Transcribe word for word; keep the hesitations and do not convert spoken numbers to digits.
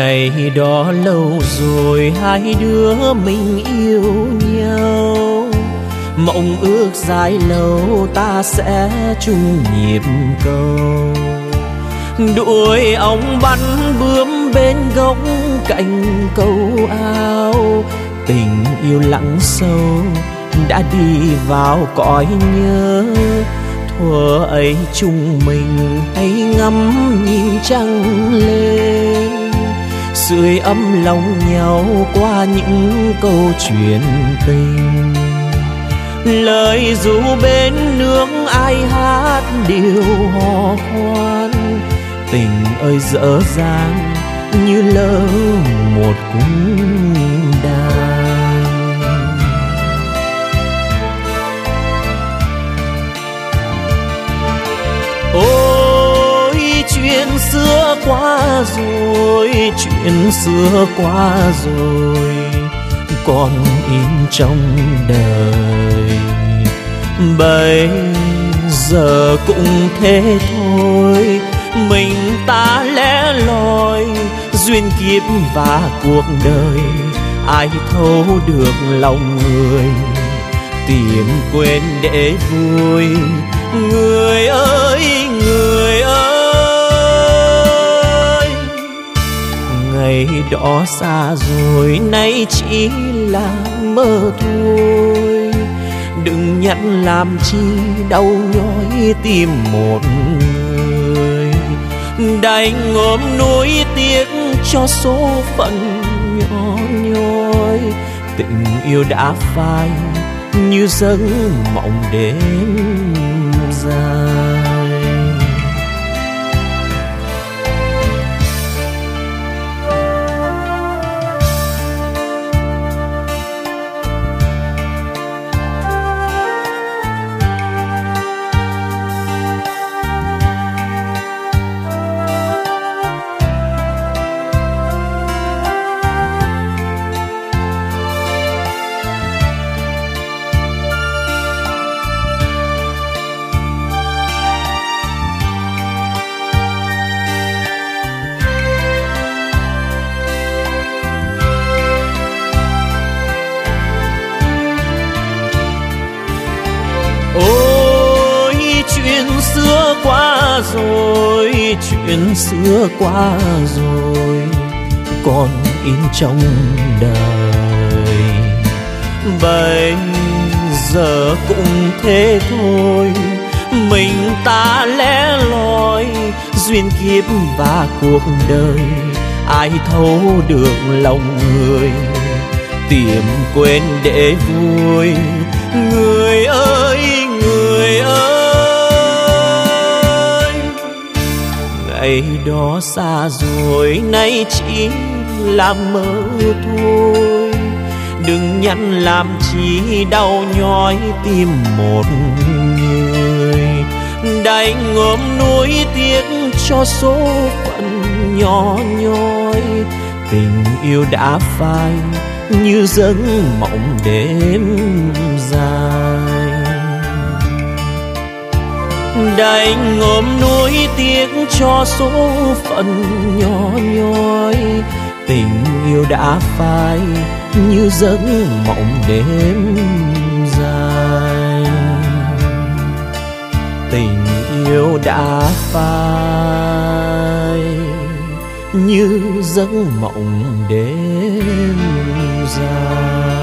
Ngày đó lâu rồi hai đứa mình yêu nhau, mộng ước dài lâu ta sẽ chung nhịp cầu. Đuổi ong bắn bướm bên gốc cành cầu ao, tình yêu lặng sâu đã đi vào cõi nhớ. Thuở ấy chúng mình hãy ngắm nhìn trăng lên, sưởi ấm lòng nhau qua những câu chuyện tình. Lời ru bên nước ai hát điều hò khoan, tình ơi dở dang như lỡ một cung đàn. Ôi chuyện xưa qua rồi, chuyện xưa qua rồi, còn in trong đời. Bây giờ cũng thế thôi, mình ta lẻ loi, duyên kiếp và cuộc đời ai thấu được lòng người. Tìm quên để vui, người ơi người ơi. Ngày đó xa rồi nay chỉ là mơ thôi, đừng nhắc làm chi đau nhói tim một người. Đành ôm nuối tiếc cho số phận nhỏ nhoi, tình yêu đã phai như giấc mộng đêm dài. Ôi chuyện xưa qua rồi, chuyện xưa qua rồi, còn in trong đời. Bây giờ cũng thế thôi, mình ta lẻ loi, duyên kiếp và cuộc đời ai thấu được lòng người. Tìm quên để vui, người ơi người ơi. Ngày đó xa rồi nay chỉ là mơ thôi, đừng nhắn làm chi đau nhói tim một người. Đành ôm nuối tiếc cho số phận nhỏ nhoi, tình yêu đã phai như giấc mộng đêm dài. Đành ôm nuối tiếc cho số phận nhỏ nhoi, tình yêu đã phai như giấc mộng đêm dài. Tình yêu đã phai như giấc mộng đêm dài.